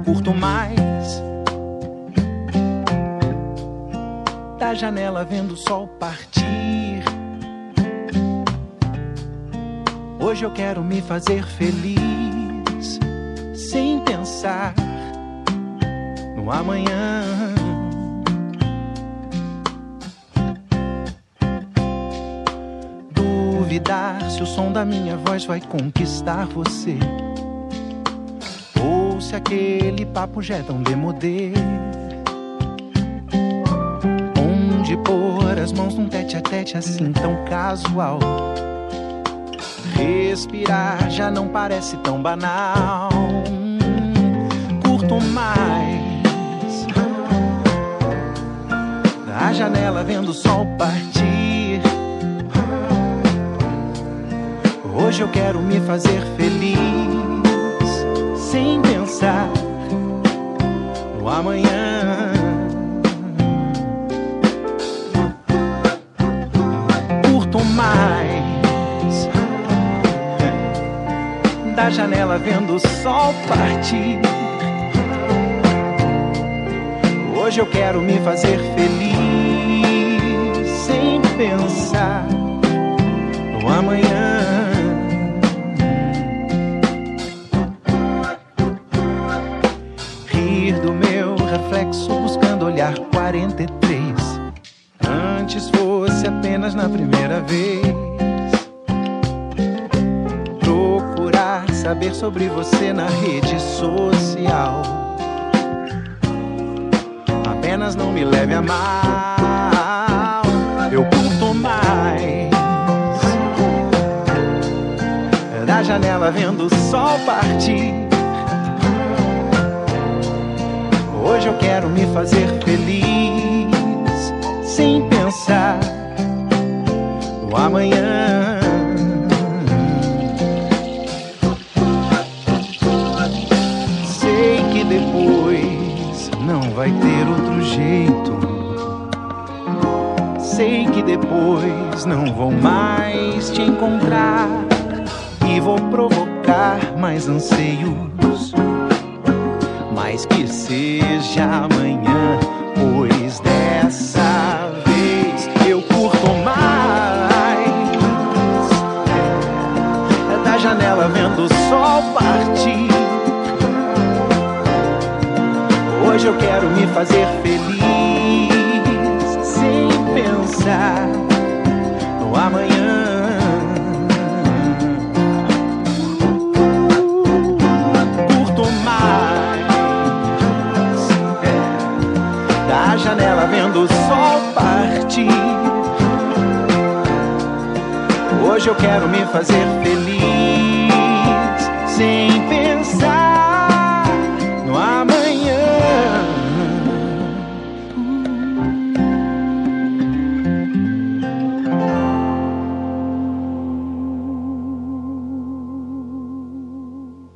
curto mais da janela vendo o sol partir. Hoje eu quero me fazer feliz, sem pensar no amanhã. Duvidar se o som da minha voz vai conquistar você, ou se aquele papo já é tão demodê. Onde pôr as mãos num tete-a-tete assim tão casual? Respirar já não parece tão banal. Curto mais da janela vendo o sol partir. Hoje eu quero me fazer feliz, sem pensar no amanhã. Curto mais da janela vendo o sol partir. Hoje eu quero me fazer feliz, sem pensar no amanhã. Rir do meu reflexo buscando olhar 43, antes fosse apenas na primeira vez. Saber sobre você na rede social. Apenas não me leve a mal. Eu curto mais da janela vendo o sol partir. Hoje eu quero me fazer feliz, sem pensar no amanhã. Depois não vai ter outro jeito. Sei que depois não vou mais te encontrar e vou provocar mais anseios, mas que seja amanhã, pois dessa vez eu curto mais da janela vendo o sol partir. Hoje eu quero me fazer feliz, sem pensar no amanhã. Curto mais da janela vendo o sol partir. Hoje eu quero me fazer feliz, sem pensar